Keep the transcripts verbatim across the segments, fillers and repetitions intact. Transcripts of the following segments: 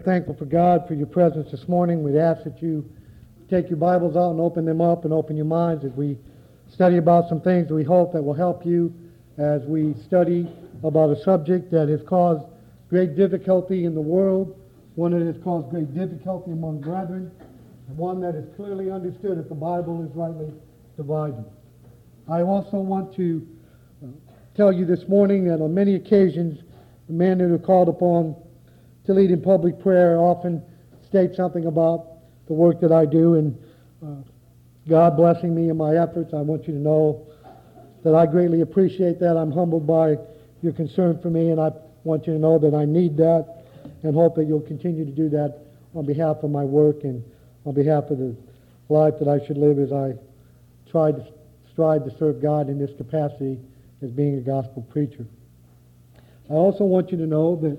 Thankful for God for your presence this morning. We'd ask that you take your Bibles out and open them up and open your minds as we study about some things that we hope that will help you as we study about a subject that has caused great difficulty in the world, one that has caused great difficulty among brethren, and one that is clearly understood if the Bible is rightly divided. I also want to uh, tell you this morning that on many occasions the men that are called upon to lead in public prayer often state something about the work that I do, and uh, God blessing me in my efforts. I want you to know that I greatly appreciate that. I'm humbled by your concern for me, and I want you to know that I need that and hope that you'll continue to do that on behalf of my work and on behalf of the life that I should live as I try to strive to serve God in this capacity as being a gospel preacher. I also want you to know that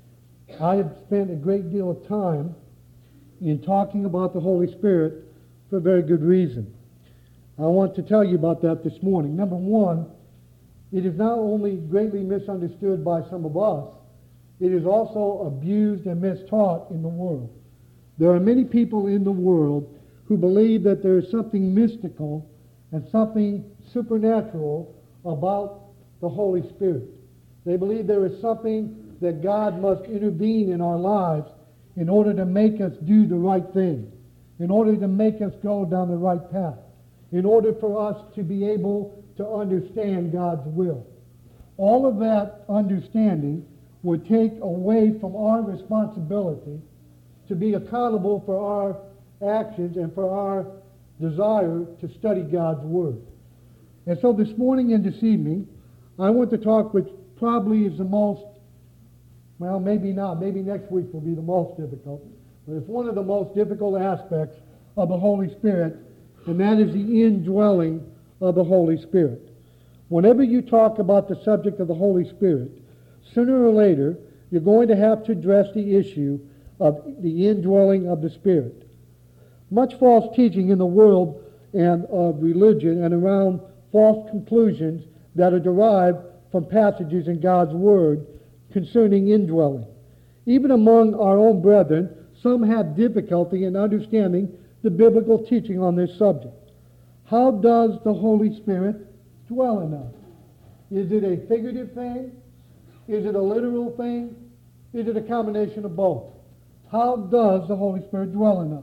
I have spent a great deal of time in talking about the Holy Spirit for a very good reason. I want to tell you about that this morning. Number one, it is not only greatly misunderstood by some of us, it is also abused and mistaught in the world. There are many people in the world who believe that there is something mystical and something supernatural about the Holy Spirit. They believe there is something that God must intervene in our lives in order to make us do the right thing, in order to make us go down the right path, in order for us to be able to understand God's will. All of that understanding would take away from our responsibility to be accountable for our actions and for our desire to study God's Word. And so this morning and this evening, I want to talk which probably is the most Well, maybe not. Maybe next week will be the most difficult. But it's one of the most difficult aspects of the Holy Spirit, and that is the indwelling of the Holy Spirit. Whenever you talk about the subject of the Holy Spirit, sooner or later, you're going to have to address the issue of the indwelling of the Spirit. Much false teaching in the world and of religion and around false conclusions that are derived from passages in God's Word concerning indwelling. Even among our own brethren, some have difficulty in understanding the biblical teaching on this subject. How does the Holy Spirit dwell in us? Is it a figurative thing? Is it a literal thing? Is it a combination of both? How does the Holy Spirit dwell in us?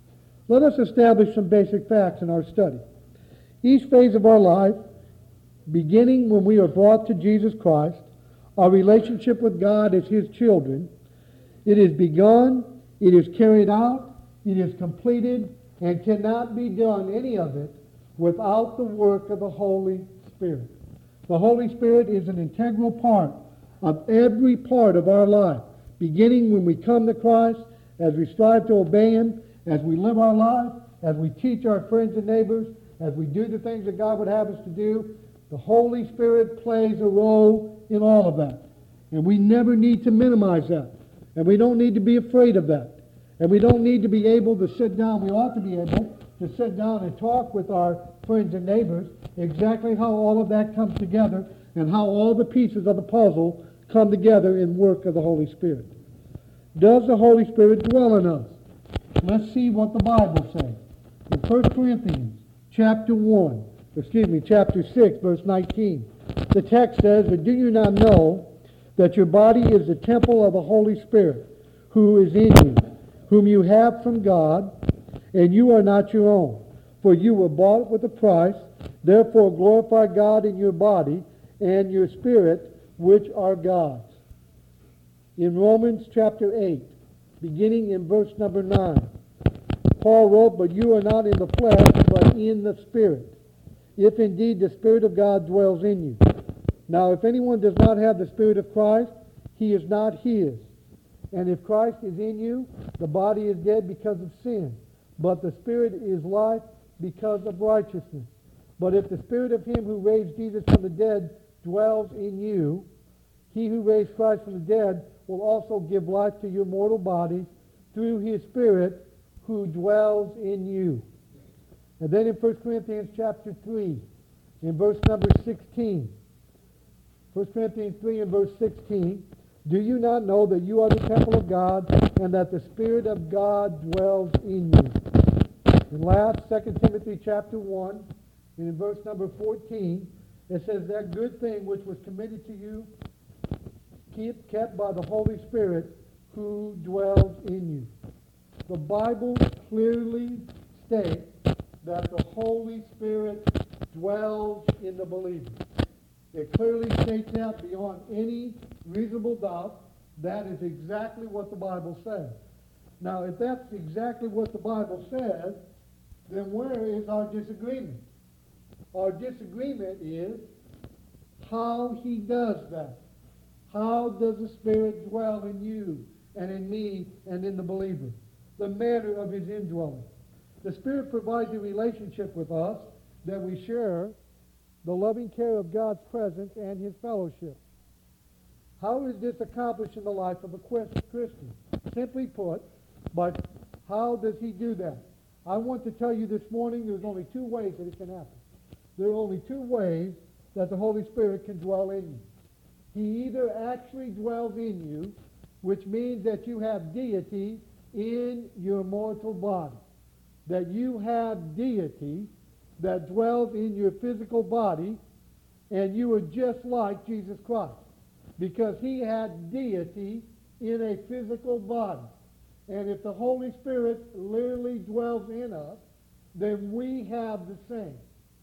Let us establish some basic facts in our study. Each phase of our life, beginning when we are brought to Jesus Christ, our relationship with God as His children, it is begun, it is carried out, it is completed, and cannot be done, any of it, without the work of the Holy Spirit. The Holy Spirit is an integral part of every part of our life, beginning when we come to Christ, as we strive to obey Him, as we live our life, as we teach our friends and neighbors, as we do the things that God would have us to do. The Holy Spirit plays a role in all of that. And we never need to minimize that. And we don't need to be afraid of that. And we don't need to be able to sit down. We ought to be able to sit down and talk with our friends and neighbors exactly how all of that comes together and how all the pieces of the puzzle come together in work of the Holy Spirit. Does the Holy Spirit dwell in us? Let's see what the Bible says. In First Corinthians chapter one, excuse me, chapter six, verse nineteen. The text says, "But do you not know that your body is the temple of the Holy Spirit, who is in you, whom you have from God, and you are not your own? For you were bought with a price. Therefore glorify God in your body and your spirit, which are God's." In Romans chapter eight, beginning in verse number nine, Paul wrote, "But you are not in the flesh, but in the Spirit, if indeed the Spirit of God dwells in you. Now, if anyone does not have the Spirit of Christ, he is not his. And if Christ is in you, the body is dead because of sin, but the Spirit is life because of righteousness. But if the Spirit of Him who raised Jesus from the dead dwells in you, He who raised Christ from the dead will also give life to your mortal bodies through His Spirit who dwells in you." And then in First Corinthians chapter three, in verse number sixteen, First Corinthians three and verse sixteen, Do you not know that you are the temple of God and that the Spirit of God dwells in you? And last, Second Timothy chapter one, and in verse number fourteen, it says, that good thing which was committed to you, keep kept by the Holy Spirit who dwells in you. The Bible clearly states that the Holy Spirit dwells in the believer. It clearly states that beyond any reasonable doubt. That is exactly what the Bible says. Now, if that's exactly what the Bible says, then where is our disagreement? Our disagreement is how he does that. How does the Spirit dwell in you and in me and in the believer? The manner of his indwelling. The Spirit provides a relationship with us that we share the loving care of God's presence and his fellowship. How is this accomplished in the life of a Christian? Simply put, but how does he do that? I want to tell you this morning there's only two ways that it can happen. There are only two ways that the Holy Spirit can dwell in you. He either actually dwells in you, which means that you have deity in your mortal body. That you have deity that dwells in your physical body, and you are just like Jesus Christ. Because he had deity in a physical body. And if the Holy Spirit literally dwells in us, then we have the same.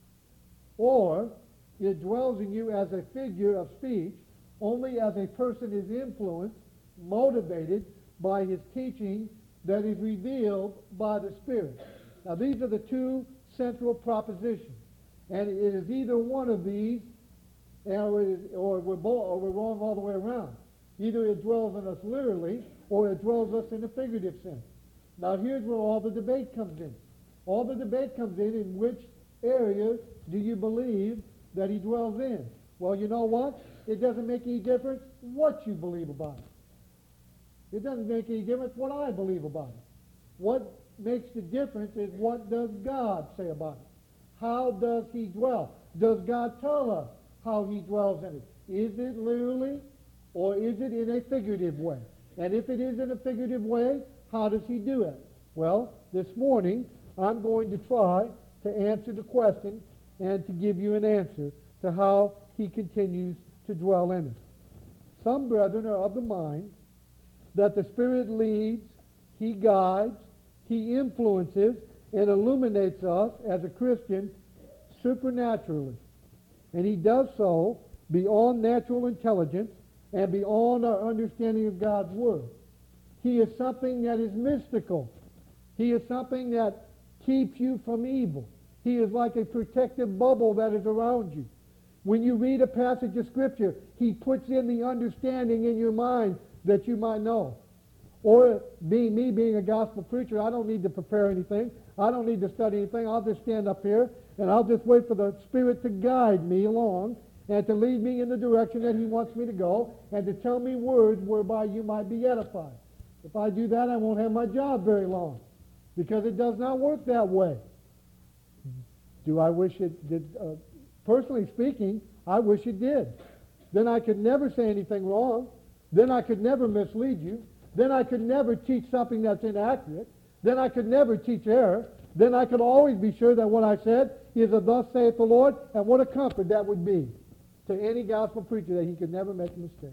Or it dwells in you as a figure of speech, only as a person is influenced, motivated by his teaching that is revealed by the Spirit. Now these are the two central propositions. And it is either one of these, or, it is, or, we're both, or we're wrong all the way around. Either it dwells in us literally, or it dwells us in a figurative sense. Now here's where all the debate comes in. All the debate comes in in which area do you believe that he dwells in? Well, you know what? It doesn't make any difference what you believe about it. It doesn't make any difference what I believe about it. What makes the difference is what does God say about it? How does he dwell? Does God tell us how he dwells in it? Is it literally or is it in a figurative way? And if it is in a figurative way, how does he do it? Well, this morning I'm going to try to answer the question and to give you an answer to how he continues to dwell in us. Some brethren are of the mind that the Spirit leads, he guides, he influences, and illuminates us as a Christian supernaturally. And he does so beyond natural intelligence and beyond our understanding of God's Word. He is something that is mystical. He is something that keeps you from evil. He is like a protective bubble that is around you. When you read a passage of Scripture, he puts in the understanding in your mind that you might know. Or being me being a gospel preacher, I don't need to prepare anything. I don't need to study anything. I'll just stand up here and I'll just wait for the Spirit to guide me along and to lead me in the direction that he wants me to go and to tell me words whereby you might be edified. If I do that, I won't have my job very long because it does not work that way. Do I wish it did? Uh, personally speaking, I wish it did. Then I could never say anything wrong. Then I could never mislead you. Then I could never teach something that's inaccurate. Then I could never teach error. Then I could always be sure that what I said is a thus saith the Lord, and what a comfort that would be to any gospel preacher that he could never make a mistake.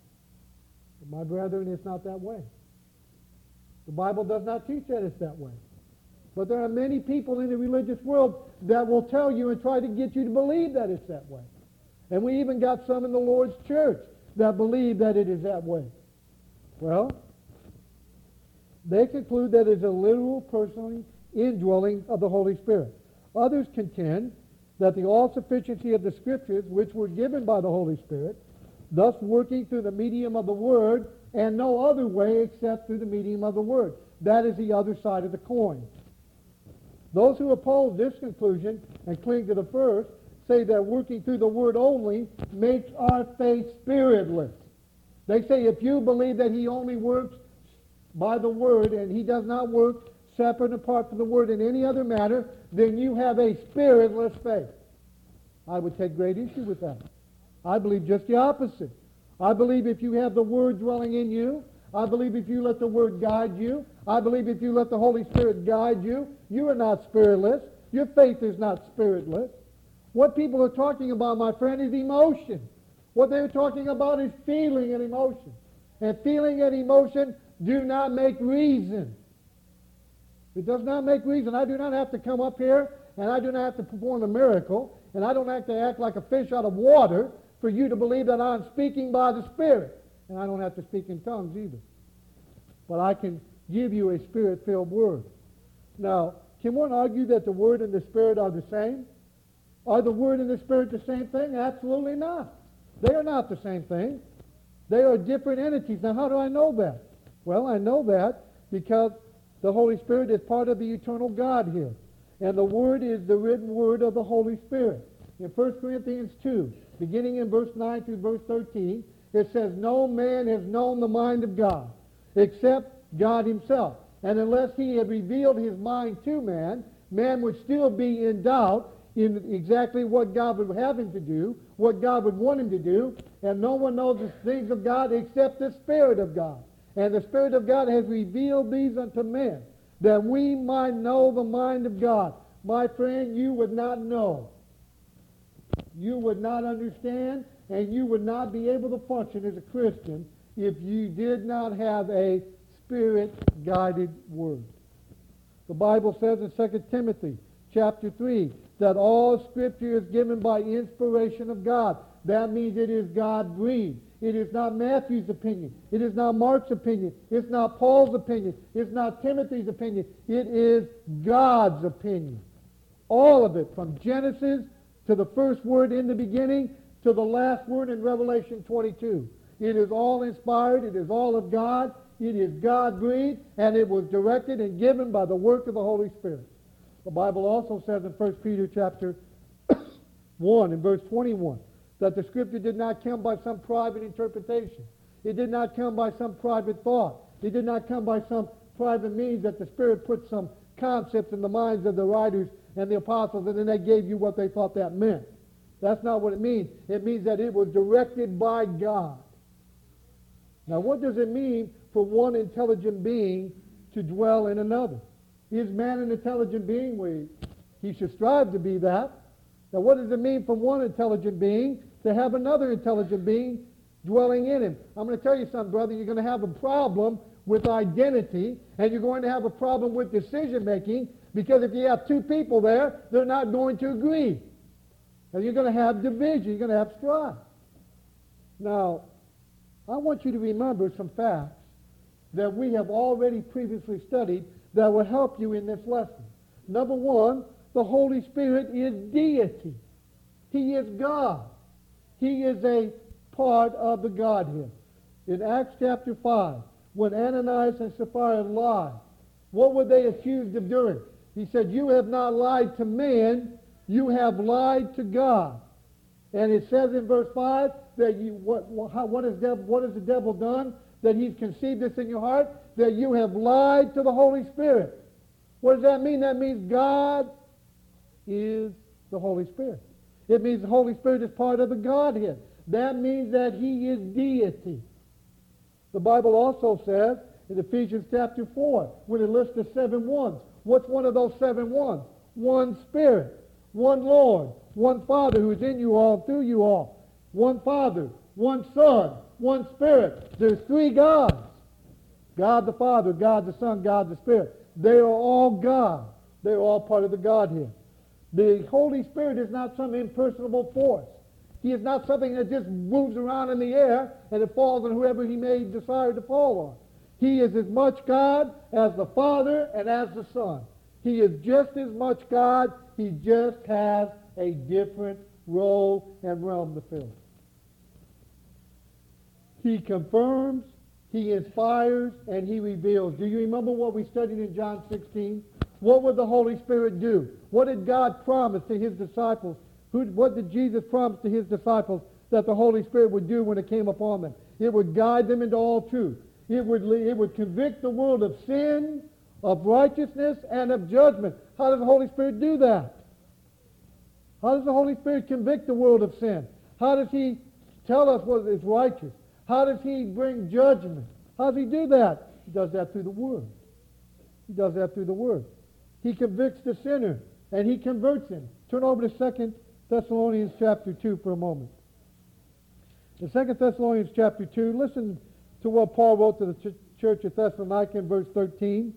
But my brethren, it's not that way. The Bible does not teach that it's that way. But there are many people in the religious world that will tell you and try to get you to believe that it's that way. And we even got some in the Lord's church that believe that it is that way. Well, they conclude that it is a literal, personal indwelling of the Holy Spirit. Others contend that the all-sufficiency of the Scriptures, which were given by the Holy Spirit, thus working through the medium of the Word, and no other way except through the medium of the Word. That is the other side of the coin. Those who oppose this conclusion and cling to the first say that working through the Word only makes our faith spiritless. They say if you believe that he only works by the Word and he does not work separate and apart from the Word in any other matter, then you have a spiritless faith. I would take great issue with that. I believe just the opposite. I believe if you have the Word dwelling in you, I believe if you let the Word guide you, I believe if you let the Holy Spirit guide you, you are not spiritless. Your faith is not spiritless. What people are talking about, my friend, is emotion. What they're talking about is feeling and emotion. And feeling and emotion do not make reason. It does not make reason. I do not have to come up here, and I do not have to perform a miracle, and I don't have to act like a fish out of water for you to believe that I'm speaking by the Spirit. And I don't have to speak in tongues either. But I can give you a Spirit-filled word. Now, can one argue that the Word and the Spirit are the same? Are the Word and the Spirit the same thing? Absolutely not. They are not the same thing. They are different entities. Now, how do I know that? Well, I know that because the Holy Spirit is part of the eternal Godhead. And the Word is the written Word of the Holy Spirit. In First Corinthians two, beginning in verse nine through verse thirteen, it says, no man has known the mind of God, except God himself. And unless he had revealed his mind to man, man would still be in doubt in exactly what God would have him to do, what God would want him to do, and no one knows the things of God except the Spirit of God. And the Spirit of God has revealed these unto men, that we might know the mind of God. My friend, you would not know. You would not understand, and you would not be able to function as a Christian if you did not have a Spirit-guided word. The Bible says in Second Timothy chapter three that all Scripture is given by inspiration of God. That means it is God-breathed. It is not Matthew's opinion. It is not Mark's opinion. It's not Paul's opinion. It's not Timothy's opinion. It is God's opinion. All of it, from Genesis to the first word in the beginning to the last word in Revelation twenty-two. It is all inspired. It is all of God. It is God-breathed, and it was directed and given by the work of the Holy Spirit. The Bible also says in First Peter chapter one and verse twenty-one that the Scripture did not come by some private interpretation. It did not come by some private thought. It did not come by some private means that the Spirit put some concepts in the minds of the writers and the apostles, and then they gave you what they thought that meant. That's not what it means. It means that it was directed by God. Now, what does it mean for one intelligent being to dwell in another? Is man an intelligent being? Well, he should strive to be that. Now, what does it mean for one intelligent being to have another intelligent being dwelling in him? I'm going to tell you something, brother. You're going to have a problem with identity, and you're going to have a problem with decision-making, because if you have two people there, they're not going to agree. And you're going to have division. You're going to have strife. Now, I want you to remember some facts that we have already previously studied that will help you in this lesson. Number one, the Holy Spirit is deity. He is God. He is a part of the Godhead. In Acts chapter five, when Ananias and Sapphira lied, what were they accused of doing? He said, you have not lied to man, you have lied to God. And it says in verse five that you, what, how, what, is devil, what has the devil done? That he's conceived this in your heart? That you have lied to the Holy Spirit. What does that mean? That means God is the Holy Spirit. It means the Holy Spirit is part of the Godhead. That means that he is deity. The Bible also says in Ephesians chapter four, when it lists the seven ones, what's one of those seven ones? One Spirit, one Lord, one Father who is in you all, through you all. One Father, one Son, one Spirit. There's three gods. God the Father, God the Son, God the Spirit. They are all God. They are all part of the Godhead. The Holy Spirit is not some impersonable force. He is not something that just moves around in the air and it falls on whoever he may desire to fall on. He is as much God as the Father and as the Son. He is just as much God. He just has a different role and realm to fill. He confirms, he inspires, and he reveals. Do you remember what we studied in John sixteen? What would the Holy Spirit do? What did God promise to his disciples? Who, what did Jesus promise to his disciples that the Holy Spirit would do when it came upon them? It would guide them into all truth. It would, it would convict the world of sin, of righteousness, and of judgment. How does the Holy Spirit do that? How does the Holy Spirit convict the world of sin? How does he tell us what is righteous? How does he bring judgment? How does he do that? He does that through the Word. He does that through the Word. He convicts the sinner, and he converts him. Turn over to Second Thessalonians chapter two for a moment. In Second Thessalonians chapter two, listen to what Paul wrote to the ch- church of Thessalonica in verse thirteen.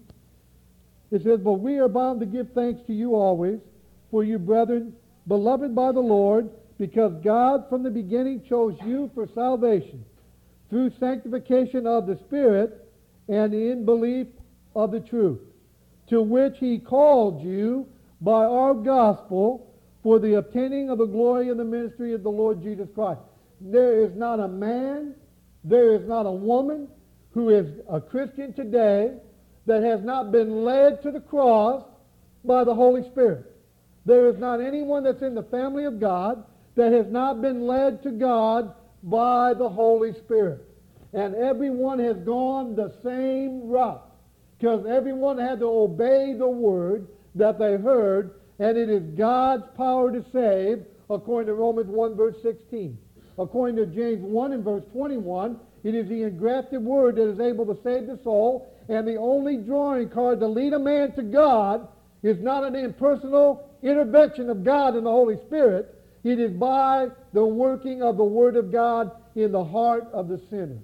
It says, "But we are bound to give thanks to you always, for you, brethren, beloved by the Lord, because God from the beginning chose you for salvation, through sanctification of the Spirit and in belief of the truth, to which he called you by our gospel for the obtaining of the glory of the ministry of the Lord Jesus Christ." There is not a man, there is not a woman who is a Christian today that has not been led to the cross by the Holy Spirit. There is not anyone that's in the family of God that has not been led to God by the Holy Spirit. And everyone has gone the same route, because everyone had to obey the word that they heard, and it is God's power to save, according to Romans one, verse sixteen. According to James one and verse twenty-one, it is the engrafted word that is able to save the soul, and the only drawing card to lead a man to God is not an impersonal intervention of God and the Holy Spirit. It is by the working of the Word of God in the heart of the sinner.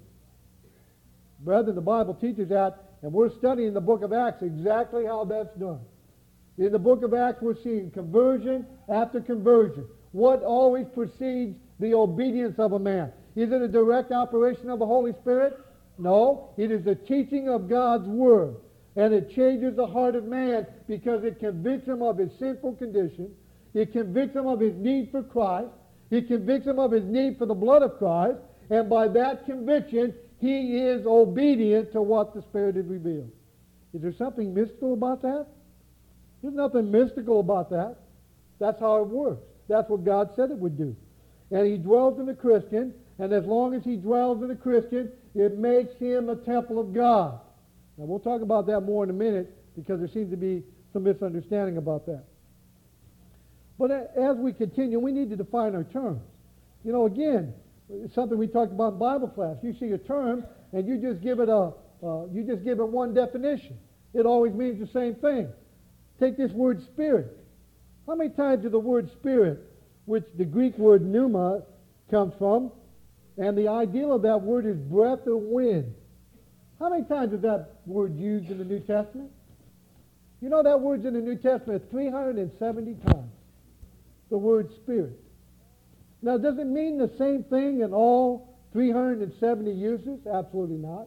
Brethren, the Bible teaches that, and we're studying the book of Acts exactly how that's done. In the book of Acts, we're seeing conversion after conversion. What always precedes the obedience of a man? Is it a direct operation of the Holy Spirit? No. It is the teaching of God's Word. And it changes the heart of man because it convicts him of his sinful condition. It convicts him of his need for Christ. It convicts him of his need for the blood of Christ. And by that conviction, he is obedient to what the Spirit has revealed. Is there something mystical about that? There's nothing mystical about that. That's how it works. That's what God said it would do. And he dwells in the Christian, and as long as he dwells in the Christian, it makes him a temple of God. Now, we'll talk about that more in a minute, because there seems to be some misunderstanding about that. But as we continue, we need to define our terms. You know, again, it's something we talked about in Bible class. You see a term, and you just give it a, uh, you just give it one definition. It always means the same thing. Take this word spirit. How many times does the word spirit, which the Greek word pneuma comes from, and the ideal of that word is breath or wind? How many times is that word used in the New Testament? You know that word's in the New Testament three hundred seventy times. The word spirit. Now, does it mean the same thing in all three hundred seventy uses? Absolutely not.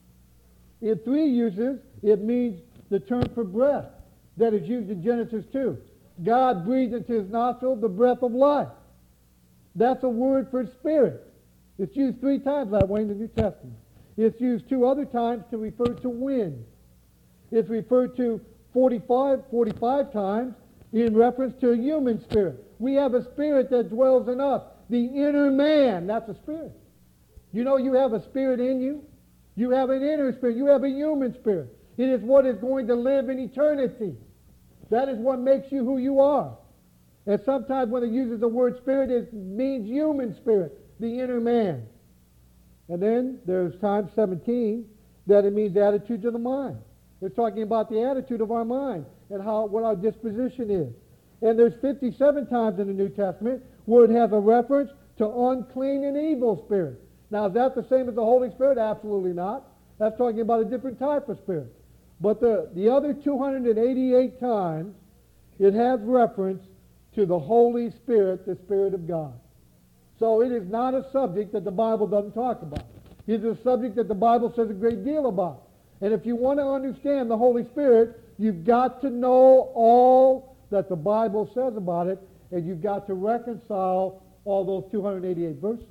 In three uses, it means the term for breath that is used in Genesis two. God breathed into his nostrils the breath of life. That's a word for spirit. It's used three times that way in the New Testament. It's used two other times to refer to wind. It's referred to forty-five, forty-five times in reference to a human spirit. We have a spirit that dwells in us. The inner man, that's a spirit. You know you have a spirit in you. You have an inner spirit. You have a human spirit. It is what is going to live in eternity. That is what makes you who you are. And sometimes when it uses the word spirit, it means human spirit, the inner man. And then there's time seventeen that it means the attitudes of the mind. It's talking about the attitude of our mind and how what our disposition is. And there's fifty-seven times in the New Testament where it has a reference to unclean and evil spirit. Now, is that the same as the Holy Spirit? Absolutely not. That's talking about a different type of spirit. But the, the other two hundred eighty-eight times, it has reference to the Holy Spirit, the Spirit of God. So it is not a subject that the Bible doesn't talk about. It is a subject that the Bible says a great deal about. And if you want to understand the Holy Spirit, you've got to know all that the Bible says about it, and you've got to reconcile all those two hundred eighty-eight verses.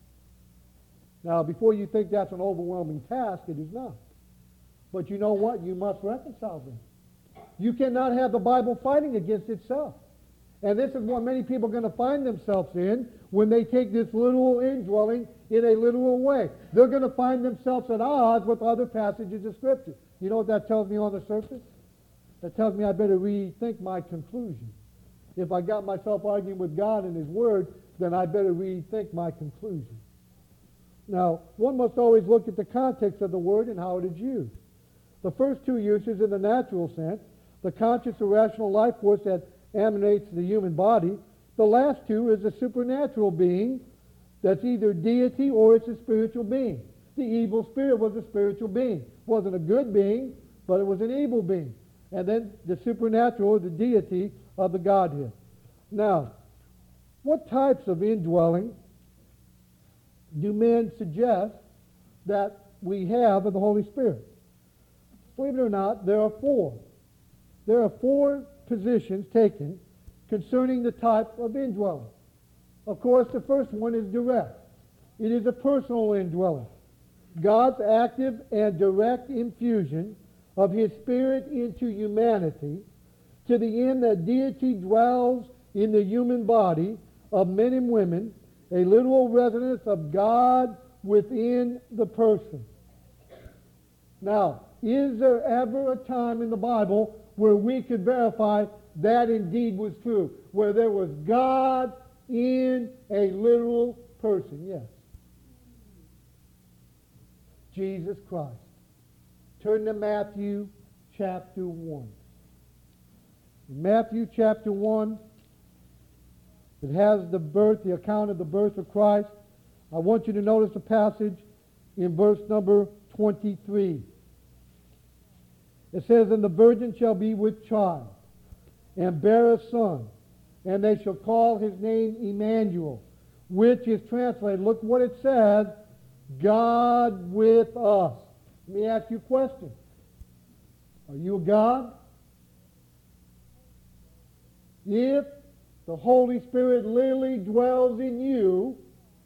Now, before you think that's an overwhelming task, it is not. But you know what? You must reconcile them. You cannot have the Bible fighting against itself. And this is what many people are going to find themselves in when they take this literal indwelling in a literal way. They're going to find themselves at odds with other passages of Scripture. You know what that tells me on the surface? That tells me I better rethink my conclusion. If I got myself arguing with God and His Word, then I better rethink my conclusion. Now, one must always look at the context of the word and how it is used. The first two uses in the natural sense, the conscious or rational life force that emanates the human body. The last two is a supernatural being that's either deity or it's a spiritual being. The evil spirit was a spiritual being. It wasn't a good being, but it was an evil being. And then the supernatural or the deity of the Godhead. Now, what types of indwelling do men suggest that we have of the Holy Spirit? Believe it or not, there are four. There are four positions taken concerning the type of indwelling. Of course, the first one is direct. It is a personal indwelling. God's active and direct infusion of His Spirit into humanity to the end that deity dwells in the human body of men and women, a literal residence of God within the person. Now, is there ever a time in the Bible where we could verify that indeed was true, where there was God in a literal person? Yes. Jesus Christ. Turn to Matthew chapter one. In Matthew chapter one, it has the birth, the account of the birth of Christ. I want you to notice the passage in verse number twenty-three. It says, "And the virgin shall be with child, and bear a son, and they shall call his name Emmanuel," which is translated, look what it says, God with us. Let me ask you a question. Are you a God? If the Holy Spirit literally dwells in you,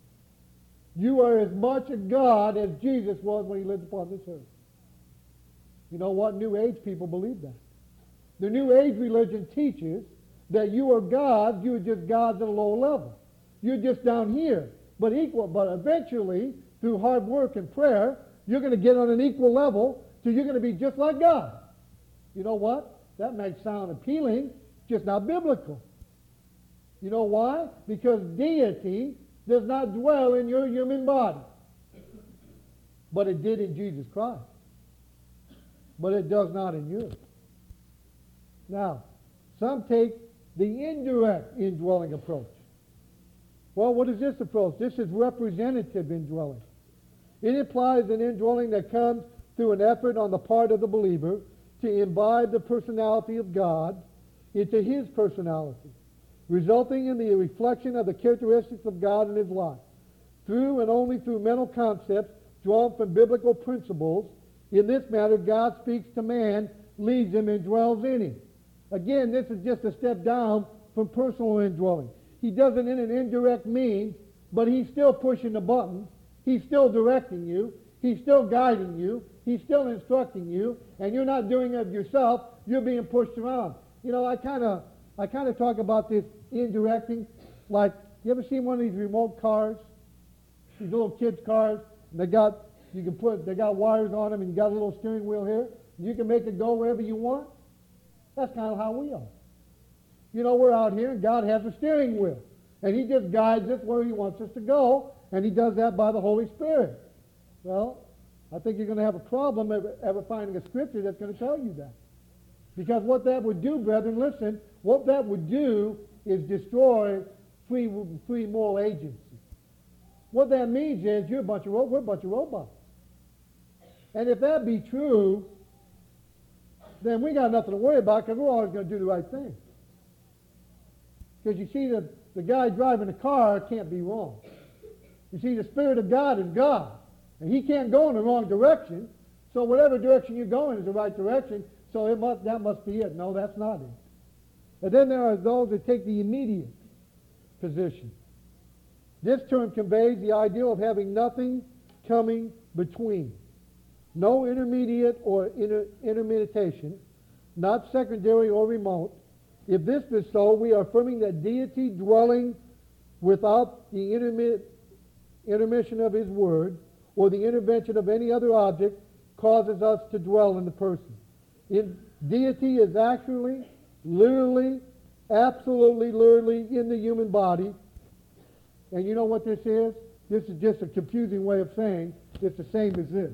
you are as much a God as Jesus was when He lived upon this earth. You know what? New Age people believe that. The New Age religion teaches that you are God, you are just gods at a lower level. You're just down here, but equal. But eventually, through hard work and prayer, you're going to get on an equal level, so you're going to be just like God. You know what? That may sound appealing, just not biblical. You know why? Because deity does not dwell in your human body. But it did in Jesus Christ. But it does not in yours. Now, some take the indirect indwelling approach. Well, what is this approach? This is representative indwelling. It implies an indwelling that comes through an effort on the part of the believer to imbibe the personality of God into his personality, resulting in the reflection of the characteristics of God in his life, through and only through mental concepts drawn from biblical principles. In this matter, God speaks to man, leads him, and dwells in him. Again, this is just a step down from personal indwelling. He does it in an indirect means, but he's still pushing the buttons. He's still directing you. He's still guiding you. He's still instructing you, and you're not doing it yourself. You're being pushed around. You know, I kind of I kind of talk about this indirecting. Like, you ever seen one of these remote cars? These little kids' cars. And they got you can put they got wires on them, and you got a little steering wheel here. And you can make it go wherever you want. That's kind of how we are. You know, we're out here, and God has a steering wheel, and He just guides us where He wants us to go, and He does that by the Holy Spirit. Well, I think you're going to have a problem ever, ever finding a scripture that's going to tell you that. Because what that would do, brethren, listen, what that would do is destroy free, free moral agency. What that means is you're a bunch of ro- we're a bunch of robots. And if that be true, then we got nothing to worry about because we're always going to do the right thing. Because you see, the, the guy driving the car can't be wrong. You see, the Spirit of God is God. And He can't go in the wrong direction. So whatever direction you're going is the right direction. So it must, that must be it. No, that's not it. And then there are those that take the immediate position. This term conveys the ideal of having nothing coming between. No intermediate or inter, intermediation, not secondary or remote. If this is so, we are affirming that deity dwelling without the intermi- intermission of His Word or the intervention of any other object causes us to dwell in the person. In, deity is actually, literally, absolutely, literally in the human body. And you know what this is? This is just a confusing way of saying it's the same as this.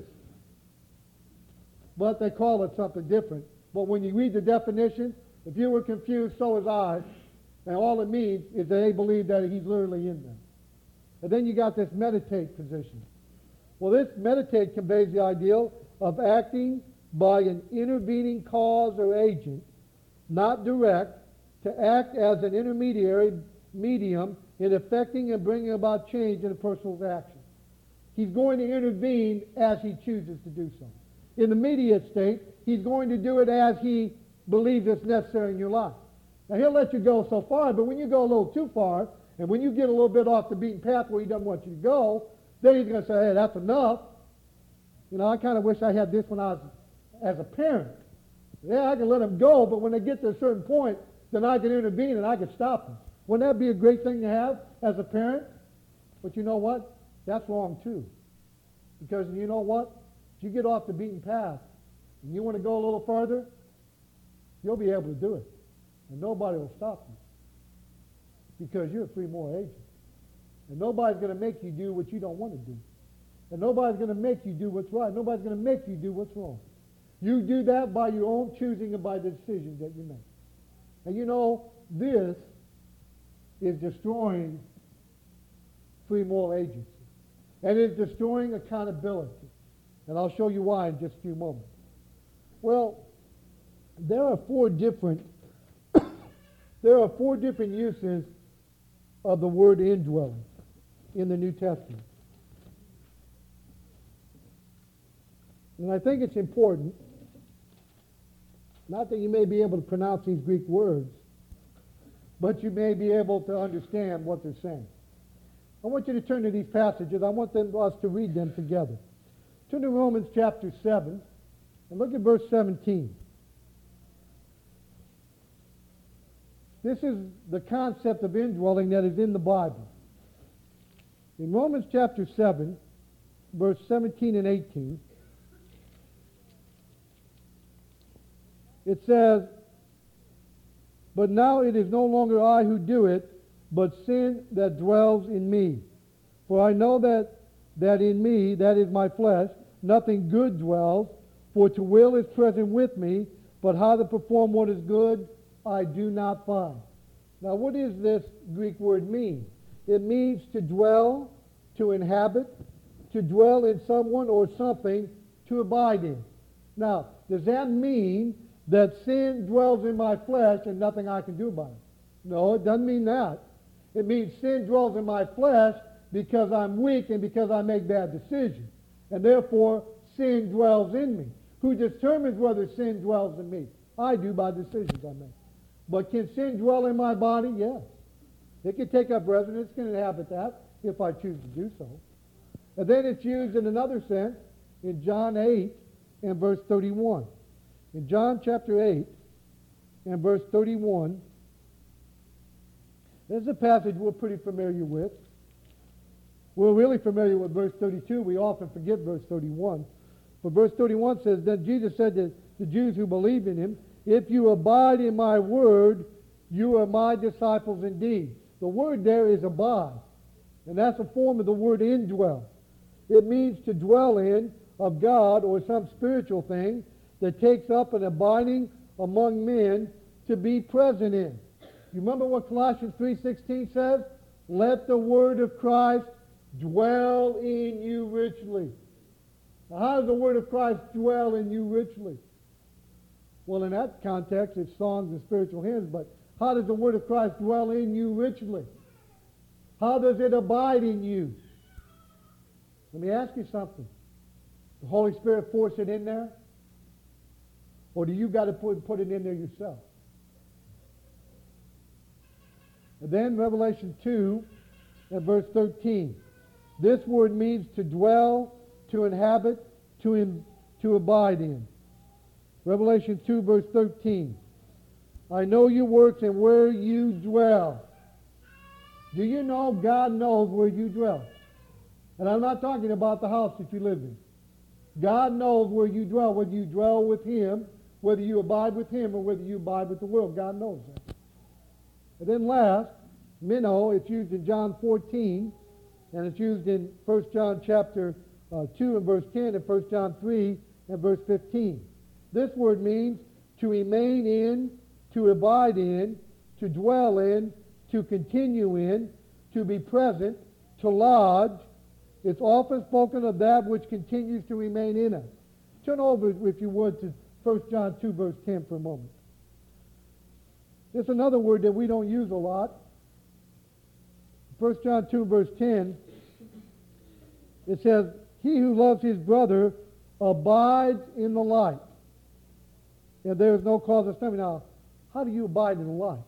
But they call it something different. But when you read the definition, if you were confused, so was I. And all it means is that they believe that he's literally in them. And then you got this meditate position. Well, this meditate conveys the ideal of acting by an intervening cause or agent, not direct, to act as an intermediary medium in effecting and bringing about change in a person's action. He's going to intervene as he chooses to do so. In the immediate state, he's going to do it as he believes it's necessary in your life. Now, he'll let you go so far, but when you go a little too far, and when you get a little bit off the beaten path where he doesn't want you to go, then he's going to say, hey, that's enough. You know, I kind of wish I had this when I was as a parent. Yeah, I can let them go, but when they get to a certain point, then I can intervene and I can stop them. Wouldn't that be a great thing to have as a parent? But you know what? That's wrong too. Because you know what? If you get off the beaten path and you want to go a little further, you'll be able to do it. And nobody will stop you. Because you're a free moral agent. And nobody's going to make you do what you don't want to do. And nobody's going to make you do what's right. Nobody's going to make you do what's wrong. You do that by your own choosing and by the decisions that you make. And you know, this is destroying free moral agency. And it's destroying accountability. And I'll show you why in just a few moments. Well, there are four different there are four different uses of the word indwelling in the New Testament. And I think it's important, not that you may be able to pronounce these Greek words, but you may be able to understand what they're saying. I want you to turn to these passages. I want them, us to read them together. Turn to Romans chapter seven and look at verse seventeen. This is the concept of indwelling that is in the Bible. In Romans chapter seven, verse seventeen and eighteen, it says, but now it is no longer I who do it, but sin that dwells in me. For I know that, that in me, that is my flesh, nothing good dwells, for to will is present with me, but how to perform what is good I do not find. Now what does this Greek word mean? It means to dwell, to inhabit, to dwell in someone or something, to abide in. Now, does that mean that sin dwells in my flesh and nothing I can do about it? No, it doesn't mean that. It means sin dwells in my flesh because I'm weak and because I make bad decisions. And therefore, sin dwells in me. Who determines whether sin dwells in me? I do by decisions I make. But can sin dwell in my body? Yes. It can take up residence, it can inhabit that if I choose to do so. And then it's used in another sense in John eight and verse thirty-one. In John chapter eight and verse thirty-one, there's a passage we're pretty familiar with. We're really familiar with verse thirty-two. We often forget verse thirty-one. But verse thirty-one says, then Jesus said to the Jews who believed in him, if you abide in my word, you are my disciples indeed. The word there is abide. And that's a form of the word indwell. It means to dwell in of God or some spiritual thing that takes up an abiding among men to be present in. You remember what Colossians three sixteen says? Let the word of Christ dwell in you richly. Now, how does the word of Christ dwell in you richly? Well, in that context, it's songs and spiritual hymns, but how does the word of Christ dwell in you richly? How does it abide in you? Let me ask you something. The Holy Spirit force it in there? Or do you got to put, put it in there yourself? And then Revelation two and verse thirteen. This word means to dwell, to inhabit, to, in, to abide in. Revelation two verse thirteen. I know your works and where you dwell. Do you know God knows where you dwell? And I'm not talking about the house that you live in. God knows where you dwell, whether you dwell with him, whether you abide with him, or whether you abide with the world. God knows that. And then last, minnow, it's used in John fourteen and it's used in First John chapter uh, two and verse ten and First John three and verse fifteen. This word means to remain in, to abide in, to dwell in, to continue in, to be present, to lodge. It's often spoken of that which continues to remain in us. Turn over, if you would, to First John two, verse ten for a moment. There's another word that we don't use a lot. First John two, verse ten, it says, he who loves his brother abides in the light, and there is no cause of stumbling. Now, how do you abide in the light?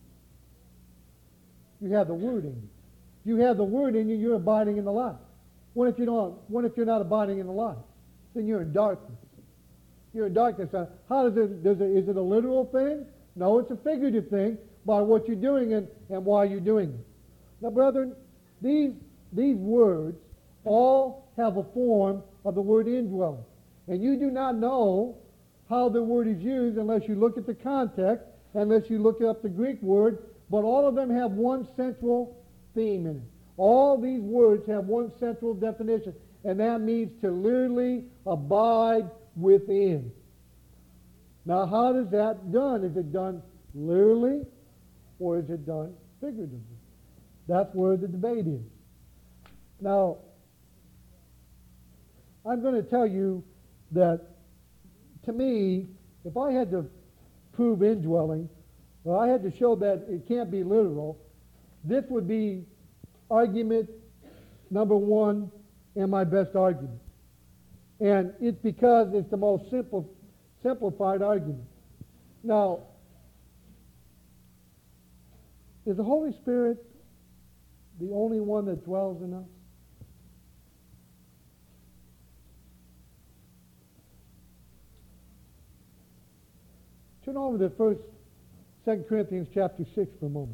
You have the Word in you. If you have the Word in you, you're abiding in the light. What if you don't? What if you're not abiding in the light? Then you're in darkness. You're in darkness. How does it? Does it? Is it a literal thing? No, it's a figurative thing by what you're doing and, and why you're doing it. Now, brethren, these these words all have a form of the word indwelling, and you do not know how the word is used unless you look at the context, unless you look up the Greek word. But all of them have one central theme in it. All these words have one central definition, and that means to literally abide within. Now, how is that done? Is it done literally, or is it done figuratively? That's where the debate is. Now, I'm going to tell you that, to me, if I had to prove indwelling, or I had to show that it can't be literal, this would be argument number one and my best argument. And it's because it's the most simple, simplified argument. Now, is the Holy Spirit the only one that dwells in us? Turn over to first, Second Corinthians chapter six for a moment.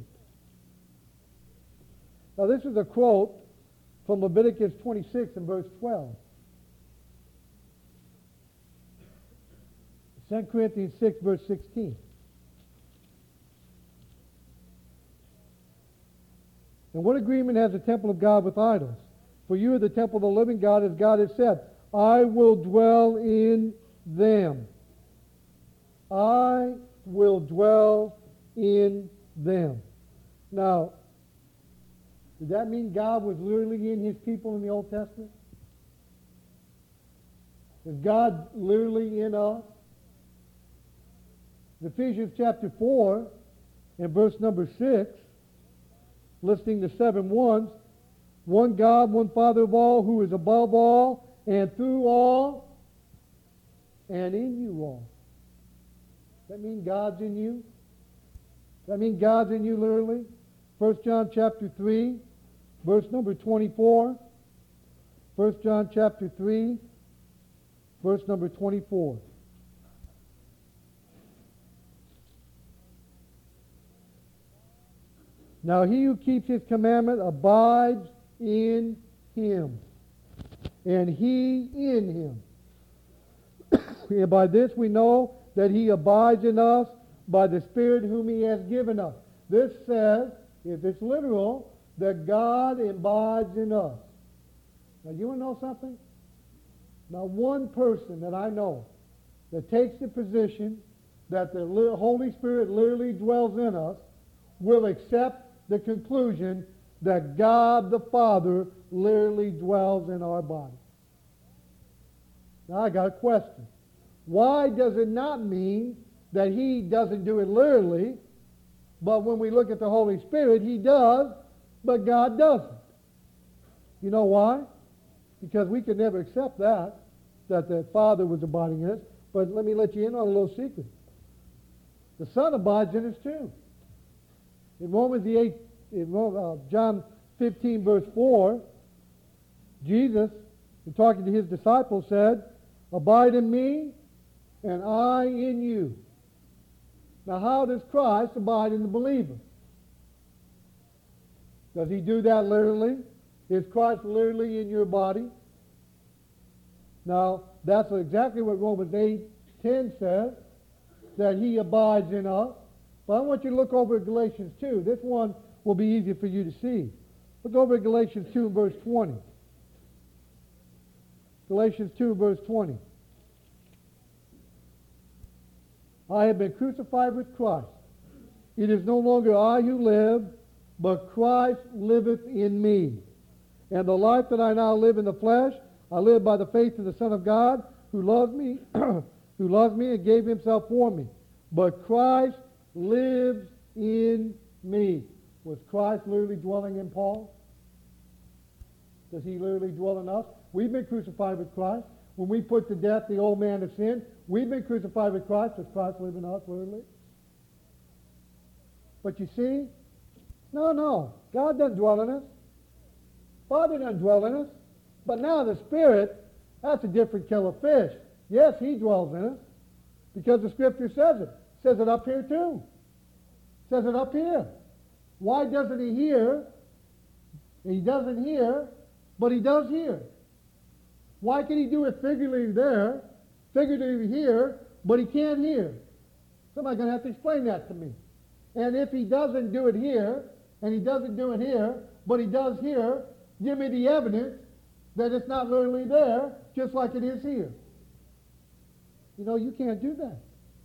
Now, this is a quote from Leviticus twenty-six and verse twelve. Second Corinthians six, verse sixteen. And what agreement has the temple of God with idols? For you are the temple of the living God, as God has said, I will dwell in them. I will dwell in them. Now, did that mean God was literally in his people in the Old Testament? Is God literally in us? In Ephesians chapter four and verse number six, listing the seven ones, one God, one Father of all, who is above all and through all and in you all. Does that mean God's in you? Does that mean God's in you literally? First John chapter three, verse number twenty-four. First John chapter three, verse number twenty-four. Now he who keeps his commandment abides in him, and he in him. And by this we know that he abides in us by the Spirit whom he has given us. This says, if it's literal, that God abides in us. Now, you want to know something? Now, one person that I know that takes the position that the Holy Spirit literally dwells in us will accept the conclusion that God the Father literally dwells in our body. Now, I got a question. Why does it not mean that he doesn't do it literally, but when we look at the Holy Spirit, he does, but God doesn't? You know why? Because we could never accept that, that the Father was abiding in us. But let me let you in on a little secret. The Son abides in us too. In Romans the eighth, in uh, John fifteen, verse four, Jesus, in talking to his disciples, said, abide in me, and I in you. Now, how does Christ abide in the believer? Does he do that literally? Is Christ literally in your body? Now, that's exactly what Romans eight ten says, that he abides in us. But I want you to look over at Galatians two. This one will be easier for you to see. Look over at Galatians two, verse twenty. Galatians two, verse twenty. I have been crucified with Christ. It is no longer I who live, but Christ liveth in me. And the life that I now live in the flesh, I live by the faith of the Son of God, who loved me, who loves me and gave himself for me. But Christ lives in me. Was Christ literally dwelling in Paul? Does he literally dwell in us? We've been crucified with Christ. When we put to death the old man of sin, we've been crucified with Christ. Does Christ live in us literally? But you see, no, no. God doesn't dwell in us. Father doesn't dwell in us. But now the Spirit, that's a different kettle of fish. Yes, he dwells in us because the Scripture says it. It says it up here too. It says it up here. Why doesn't he hear? He doesn't hear, but he does hear. Why can he do it figuratively there, figuratively here, but he can't hear? Somebody's going to have to explain that to me. And if he doesn't do it here, and he doesn't do it here, but he does here, give me the evidence that it's not literally there, just like it is here. You know, you can't do that.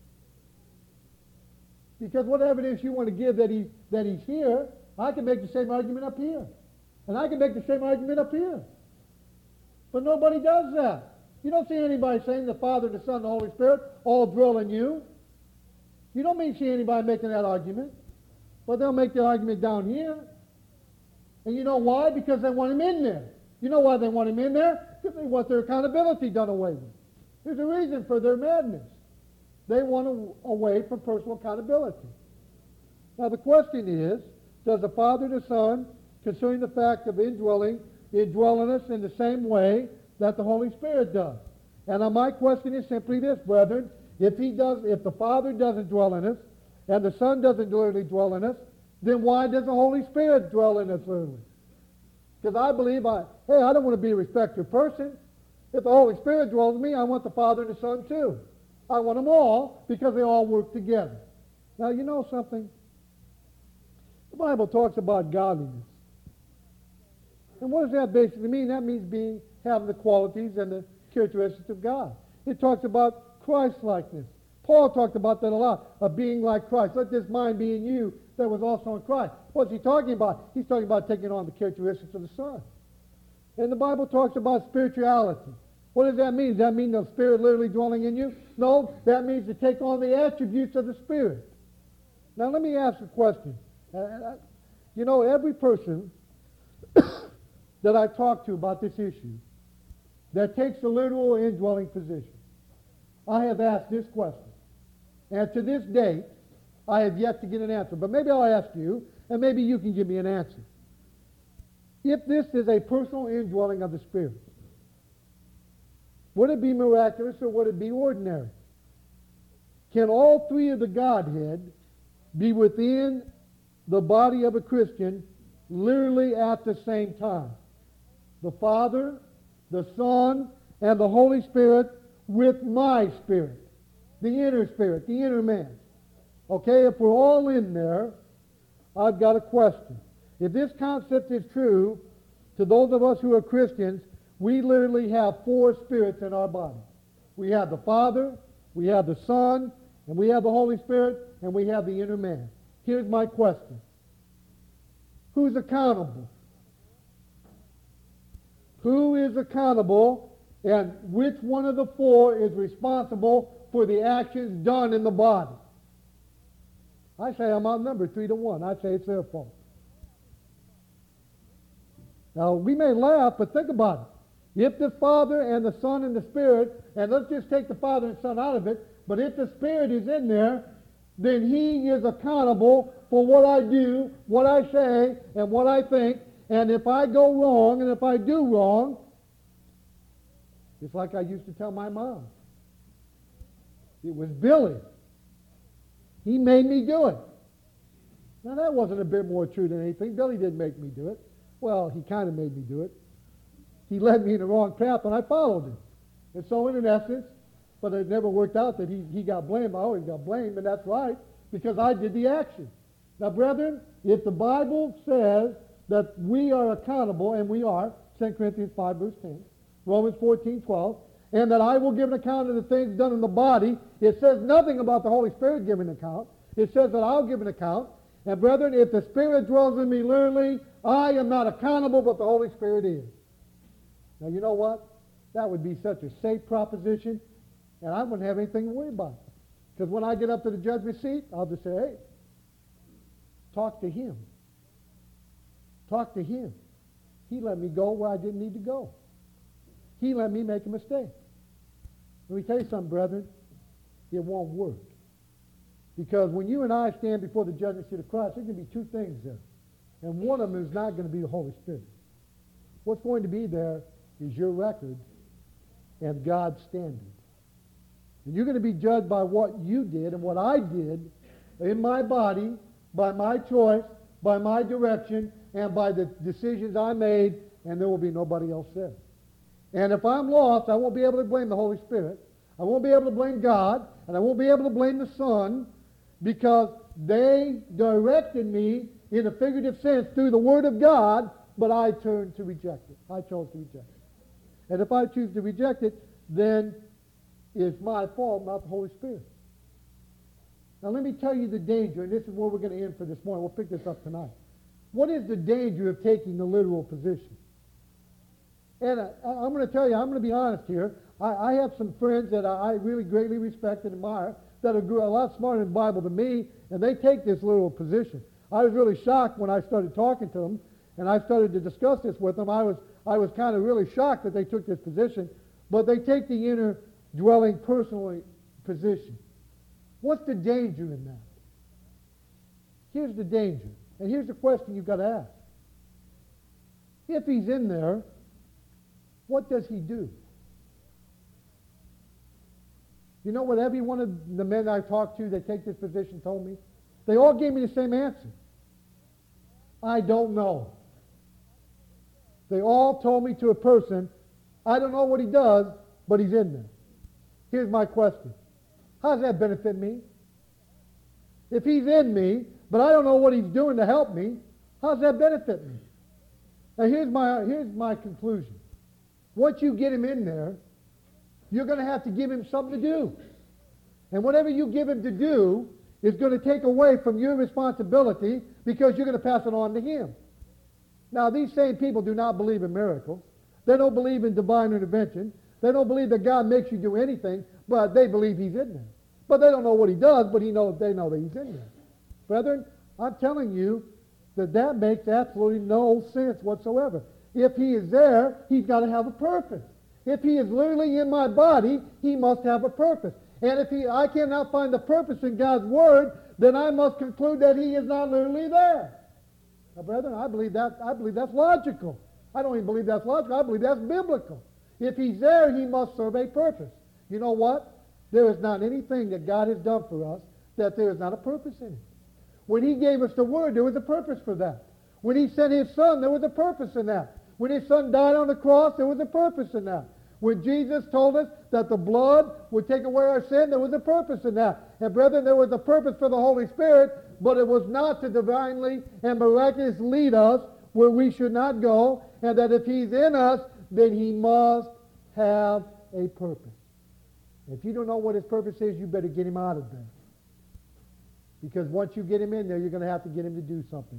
Because what evidence you want to give that he that he's here, I can make the same argument up here. And I can make the same argument up here. But nobody does that. You don't see anybody saying the Father, the Son, the Holy Spirit all dwell in you. You don't mean see anybody making that argument. But they'll make the argument down here. And you know why? Because they want him in there. You know why they want him in there? Because they want their accountability done away with. There's a reason for their madness. They want to, away from personal accountability. Now the question is, does the Father and the Son, concerning the fact of indwelling, indwell in us in the same way that the Holy Spirit does? And now my question is simply this, brethren. If he does, if the Father doesn't dwell in us, and the Son doesn't literally dwell in us, then why does the Holy Spirit dwell in us literally? Because I believe, I, hey, I don't want to be a respected person. If the Holy Spirit dwells in me, I want the Father and the Son too. I want them all because they all work together. Now, you know something? The Bible talks about godliness. And what does that basically mean? That means being, having the qualities and the characteristics of God. It talks about Christ-likeness. Paul talked about that a lot, of being like Christ. Let this mind be in you that was also in Christ. What's he talking about? He's talking about taking on the characteristics of the Son. And the Bible talks about spirituality. What does that mean? Does that mean the Spirit literally dwelling in you? No, that means to take on the attributes of the Spirit. Now let me ask a question. Uh, you know, every person that I talk to about this issue that takes the literal indwelling position, I have asked this question. And to this date, I have yet to get an answer. But maybe I'll ask you, and maybe you can give me an answer. If this is a personal indwelling of the Spirit, would it be miraculous or would it be ordinary? Can all three of the Godhead be within the body of a Christian literally at the same time? The Father, the Son, and the Holy Spirit with my spirit, the inner spirit, the inner man. Okay, if we're all in there, I've got a question. If this concept is true, to those of us who are Christians, we literally have four spirits in our body. We have the Father, we have the Son, and we have the Holy Spirit, and we have the inner man. Here's my question. Who's accountable? Who is accountable, and which one of the four is responsible for the actions done in the body? I say I'm outnumbered three to one. I say it's their fault. Now, we may laugh, but think about it. If the Father and the Son and the Spirit, and let's just take the Father and Son out of it, but if the Spirit is in there, then he is accountable for what I do, what I say, and what I think. And if I go wrong, and if I do wrong, it's like I used to tell my mom. It was Billy. He made me do it. Now that wasn't a bit more true than anything. Billy didn't make me do it. Well, he kind of made me do it. He led me in the wrong path, and I followed him. And so in essence, but it never worked out that he, he got blamed. I always got blamed, and that's right, because I did the action. Now, brethren, if the Bible says that we are accountable, and we are, Second Corinthians five, verse ten, Romans fourteen, twelve, and that I will give an account of the things done in the body. It says nothing about the Holy Spirit giving an account. It says that I'll give an account. And brethren, if the Spirit dwells in me literally, I am not accountable, but the Holy Spirit is. Now, you know what? That would be such a safe proposition, and I wouldn't have anything to worry about. Because when I get up to the judgment seat, I'll just say, hey, talk to him. Talk to him. He let me go where I didn't need to go. He let me make a mistake. Let me tell you something, brethren. It won't work. Because when you and I stand before the judgment seat of Christ, there's going to be two things there. And one of them is not going to be the Holy Spirit. What's going to be there is your record and God's standard. And you're going to be judged by what you did and what I did in my body, by my choice, by my direction, and by the decisions I made, and there will be nobody else there. And if I'm lost, I won't be able to blame the Holy Spirit. I won't be able to blame God, and I won't be able to blame the Son, because they directed me in a figurative sense through the Word of God, but I turned to reject it. I chose to reject it. And if I choose to reject it, then it's my fault, not the Holy Spirit. Now let me tell you the danger, and this is where we're going to end for this morning. We'll pick this up tonight. What is the danger of taking the literal position? And I, I'm going to tell you, I'm going to be honest here. I, I have some friends that I, I really greatly respect and admire that are a lot smarter in the Bible than me, and they take this literal position. I was really shocked when I started talking to them, and I started to discuss this with them. I was, I was kind of really shocked that they took this position, but they take the inner dwelling personally position. What's the danger in that? Here's the danger, and here's the question you've got to ask. If he's in there, what does he do? You know what every one of the men I've talked to that take this position told me? They all gave me the same answer. I don't know. They all told me to a person, I don't know what he does, but he's in there. Here's my question. How does that benefit me? If he's in me, but I don't know what he's doing to help me, how does that benefit me? Now here's my, here's my conclusion. Once you get him in there, you're going to have to give him something to do. And whatever you give him to do is going to take away from your responsibility, because you're going to pass it on to him. Now, these same people do not believe in miracles. They don't believe in divine intervention. They don't believe that God makes you do anything, but they believe he's in there. But they don't know what he does, but he knows, they know that he's in there. Brethren, I'm telling you that that makes absolutely no sense whatsoever. If he is there, he's got to have a purpose. If he is literally in my body, he must have a purpose. And if he, I cannot find the purpose in God's Word, then I must conclude that he is not literally there. Now, brethren, I believe that, I believe that's logical. I don't even believe that's logical. I believe that's biblical. If he's there, he must serve a purpose. You know what? There is not anything that God has done for us that there is not a purpose in it. When he gave us the Word, there was a purpose for that. When he sent his Son, there was a purpose in that. When his Son died on the cross, there was a purpose in that. When Jesus told us that the blood would take away our sin, there was a purpose in that. And brethren, there was a purpose for the Holy Spirit, but it was not to divinely and miraculously lead us where we should not go, and that if he's in us, then he must have a purpose. If you don't know what his purpose is, you better get him out of there. Because once you get him in there, you're going to have to get him to do something.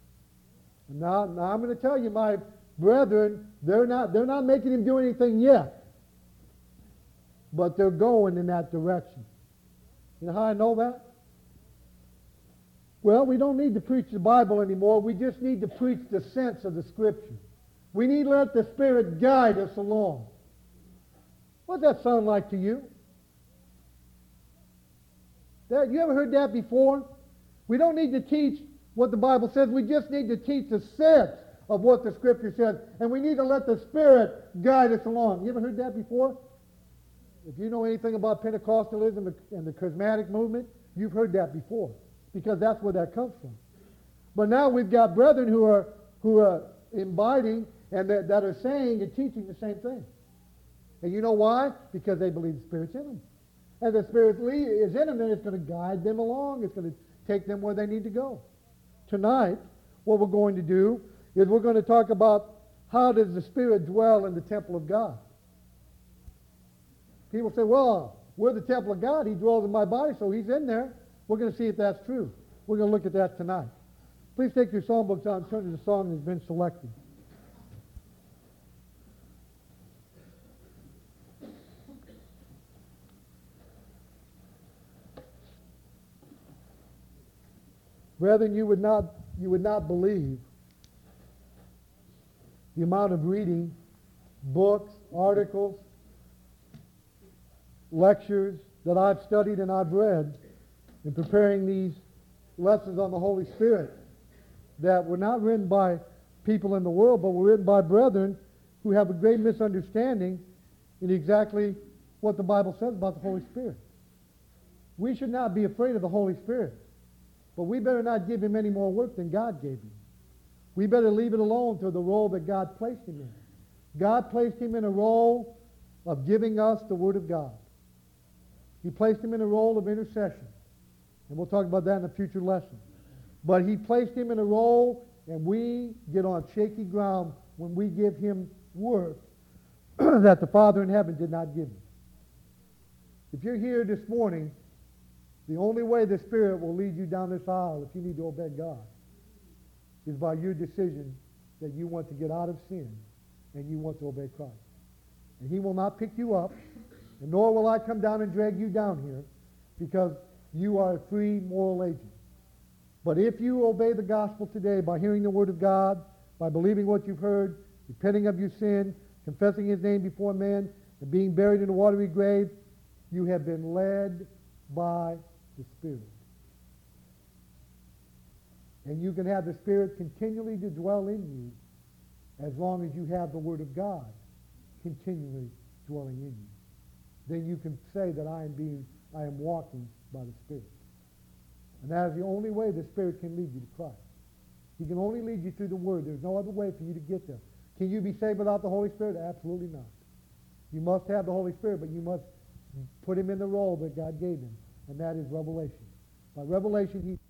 Now, now I'm going to tell you, my brethren, they're not, they're not making him do anything yet. But they're going in that direction. You know how I know that? Well, we don't need to preach the Bible anymore. We just need to preach the sense of the Scripture. We need to let the Spirit guide us along. What does that sound like to you? That, you ever heard that before? We don't need to teach what the Bible says. We just need to teach the sense of what the Scripture says. And we need to let the Spirit guide us along. You ever heard that before? If you know anything about Pentecostalism and the charismatic movement, you've heard that before. Because that's where that comes from. But now we've got brethren who are who are imbibing and that, that are saying and teaching the same thing. And you know why? Because they believe the Spirit's in them. And the Spirit is in them, then it's going to guide them along. It's going to take them where they need to go. Tonight, what we're going to do is we're going to talk about how does the Spirit dwell in the temple of God. People say, well, we're the temple of God. He dwells in my body, so he's in there. We're going to see if that's true. We're going to look at that tonight. Please take your songbooks out and turn to the song that's been selected. Brethren, you would not, you would not believe the amount of reading, books, articles, lectures that I've studied and I've read in preparing these lessons on the Holy Spirit that were not written by people in the world, but were written by brethren who have a great misunderstanding in exactly what the Bible says about the Holy Spirit. We should not be afraid of the Holy Spirit, but we better not give him any more work than God gave him. We better leave it alone to the role that God placed him in. God placed him in a role of giving us the Word of God. He placed him in a role of intercession. And we'll talk about that in a future lesson. But he placed him in a role, and we get on shaky ground when we give him work that the Father in heaven did not give him. If you're here this morning, the only way the Spirit will lead you down this aisle if you need to obey God is by your decision that you want to get out of sin and you want to obey Christ. And he will not pick you up, and nor will I come down and drag you down here, because you are a free moral agent. But if you obey the gospel today by hearing the Word of God, by believing what you've heard, repenting of your sin, confessing his name before men, and being buried in a watery grave, you have been led by the Spirit. And you can have the Spirit continually to dwell in you as long as you have the Word of God continually dwelling in you. Then you can say that I am being, I am walking by the Spirit. And that is the only way the Spirit can lead you to Christ. He can only lead you through the Word. There's no other way for you to get there. Can you be saved without the Holy Spirit? Absolutely not. You must have the Holy Spirit, but you must put him in the role that God gave him, and that is revelation. By revelation, he